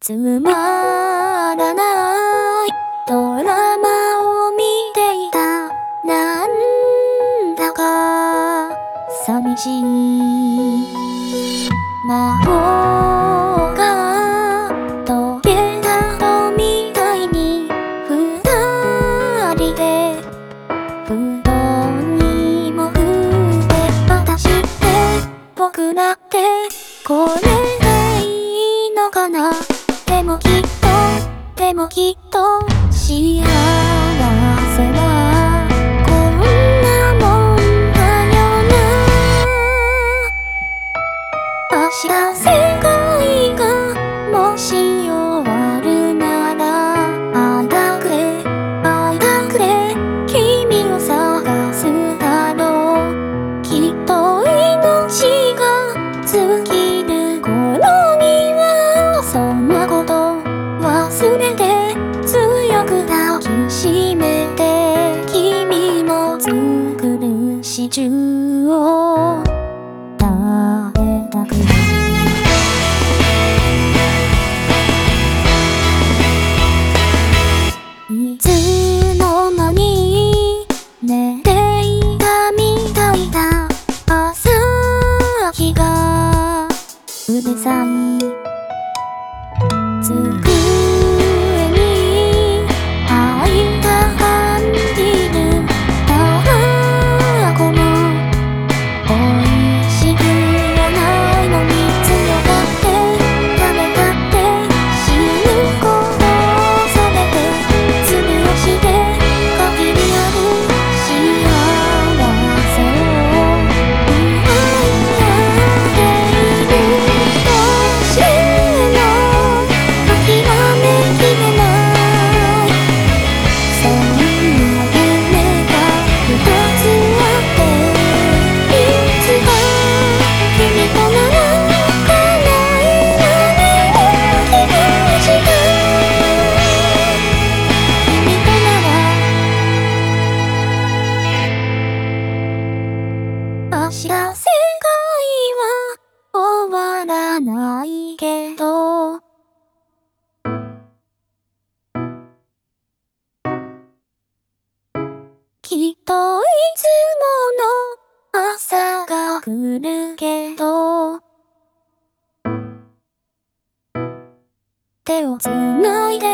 つまらないドラマを見ていた。なんだか寂しい。魔法が解けたとみたいに二人で布団にも触れ、私って僕らってこれでいいのかな。でもきっと幸せはこんなもんだよな。明日世界がもし終わるなら、会いたくて君を探すだろう。きっと命が尽きる頃にはそんなこと忘れて強く抱きしめて、君の作るシチューを食べたくなる。いつの間に寝ていたみたいだ。朝日がうるさい机に空いた缶ビール、タバコも美味しくはないのに、強がって食べたって死ぬことを恐れて、潰して限りある幸せを奪い合っているとしても諦めきれない。そんな夢が二つあって、いつか君となら叶えられる気がした。君となら明日世界は終わらないけど、きっといつもの朝が来るけど、手をつないで